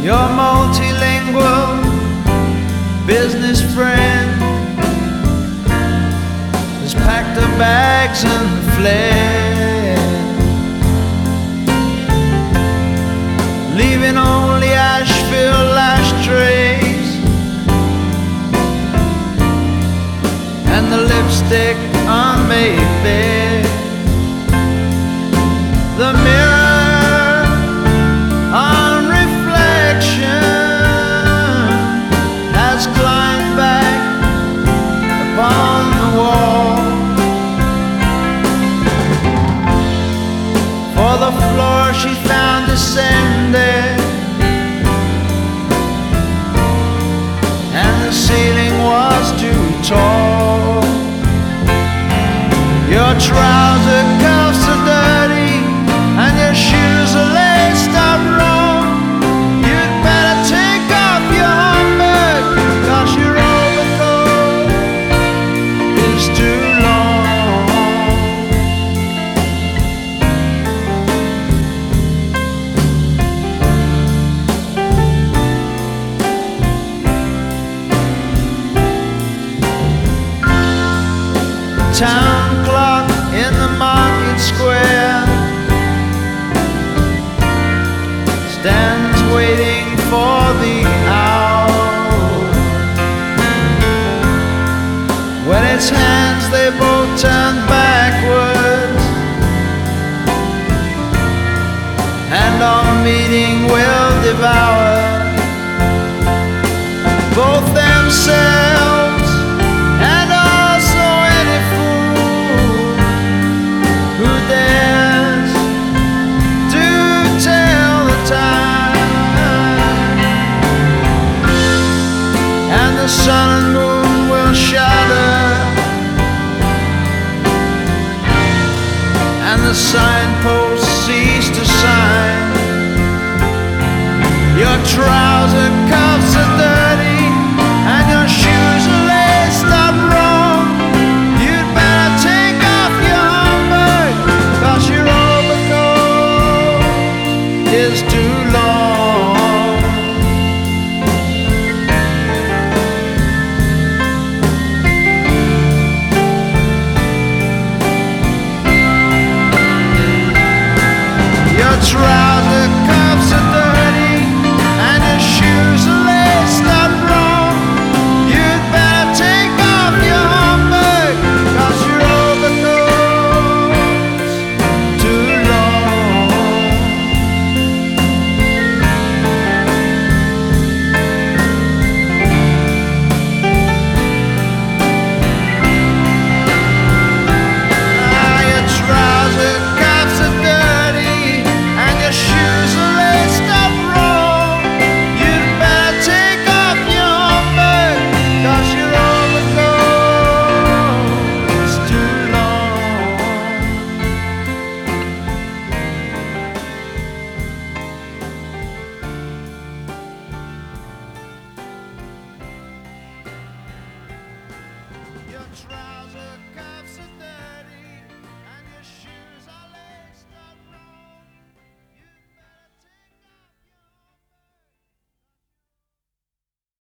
Your multilingual business friend has packed her bags and fled, leaving only ash-filled ashtrays and the lipstick on Mayfair. The mirror on reflection has climbed back upon the wall, for the floor she found descended, and the ceiling was too tall. Your trouser cuffs are dirty and your shoes are laced up wrong. You'd better take off your Homburg, 'cause your overcoat is too long. Town clock in the market square stands waiting for the hour, when its hands they both turn backwards, and our meeting will devour both themselves and also any fool who dares to tell the time. And the sun and moon will shudder, and the signposts cease to sign. Your trouser cuffs are